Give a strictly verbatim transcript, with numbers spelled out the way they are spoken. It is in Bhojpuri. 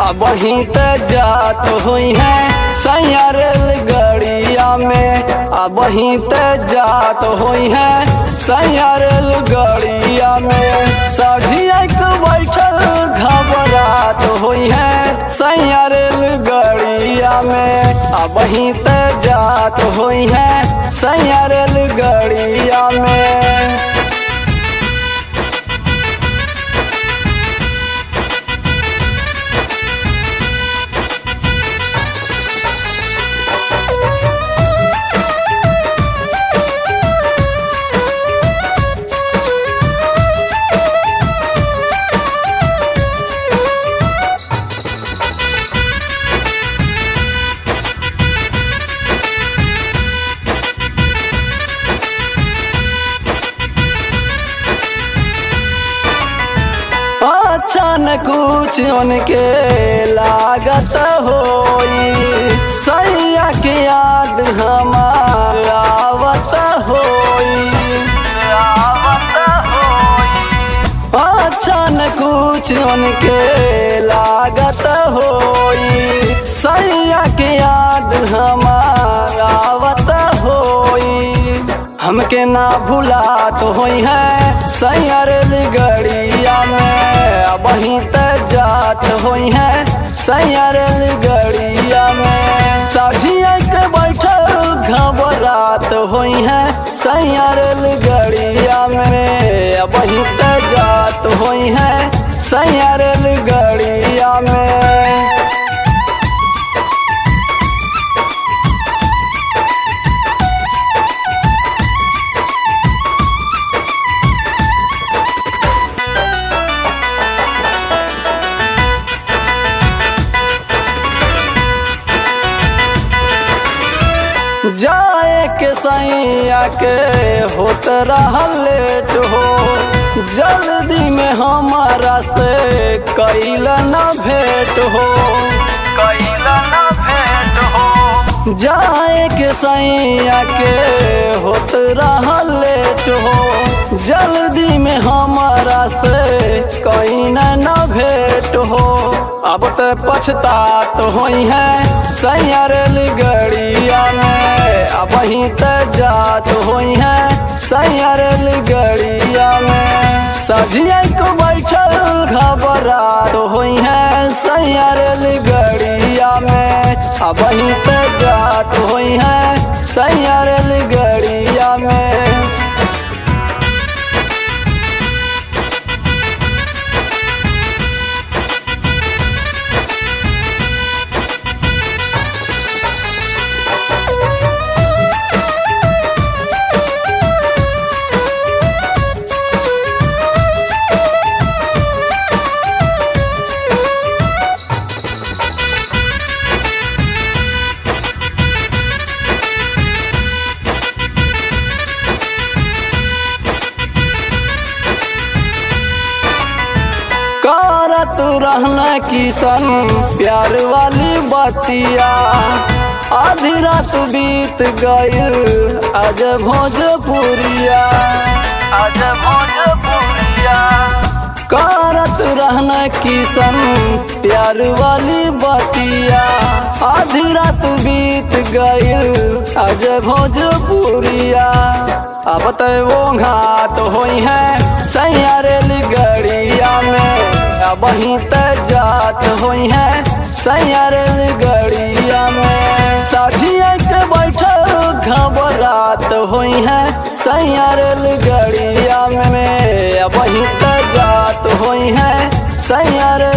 वहीं ते जात हुई है सैया रेलगाड़िया में। अब वहीं ते जात हुई है सैया रेलगाड़िया में। साझिया के बैठल घबरात हुई है सैया रेलगाड़िया में। अब वहीं ते जात हुई है सैया रेलगाड़िया में। अच्छा न कुछ उनके लागत होई सैया के याद हमार आवत होई आवत होई। अच्छा न कुछ उनके लागत होई सैया के याद हमार आवत होई। हमके ना भुलात होई है सैया रेलगाड़िया में। वहीं ते जात हुई है सैया रेलगाड़िया में। साझिया के बैठल घबरात हुई है सैया रेलगाड़िया में। वहीं ते जात हुई है सैया रेलगाड़िया में। जाए के सैया के होत रहा लेट हो जल्दी में हमारा से कैल न भेंट हो कैल न भेंट हो। जाए के सैया के होत रहा लेट हो जल्दी में हमारा से कैल न भेंट हो। अब तो पछतात हुई है सैया रेलगाड़िया में। अब वहीं ते जात हुई है सैया रेलगाड़िया में। साझिया को बैठल घबरात हुई है सैया रेलगाड़िया में। अब वहीं ते जात हुई है सैया रेलगाड़िया में। तू रहना किसन प्यार वाली बतिया। आधी रात बीत गईल आज भोजपुरिया आज भोजपुरिया। करत रहना किसन प्यार वाली बतिया। आधी रात बीत गईल आज भोजपुरिया। अब तो वो घाट हुई है सैया रेलगाड़िया में। वहीं ते जात हुई है सैया रेलगाड़िया में। साझिया के बैठल घबरात हुई है सैया रेलगाड़िया में। वहीं ते जात हुई है सैया